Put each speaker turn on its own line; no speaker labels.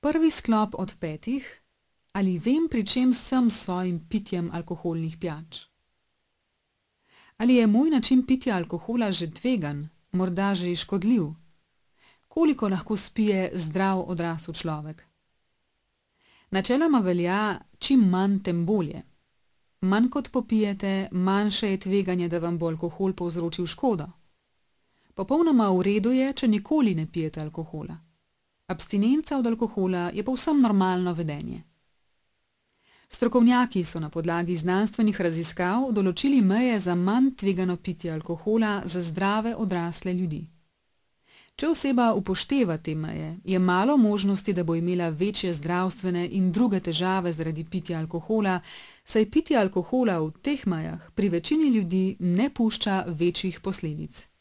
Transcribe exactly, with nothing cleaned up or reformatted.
Prvi sklop od petih. Ali vem, pri čem sem s svojim pitjem alkoholnih pijač? Ali je moj način pitja alkohola že tvegan, morda že škodljiv? Koliko lahko spije zdrav odrasel človek? Načeloma velja, čim manj, tem bolje. Manj kot popijete, manjše je tveganje, da vam bo alkohol povzročil škodo. Popolnoma v redu je, če nikoli ne pijete alkohola. Abstinenca od alkohola je povsem normalno vedenje. Strokovnjaki so na podlagi znanstvenih raziskav določili meje za manj tvegano pitje alkohola za zdrave odrasle ljudi. Če oseba upošteva te meje, je malo možnosti, da bo imela večje zdravstvene in druge težave zaradi pitja alkohola, saj pitje alkohola v teh mejah pri večini ljudi ne pušča večjih posledic.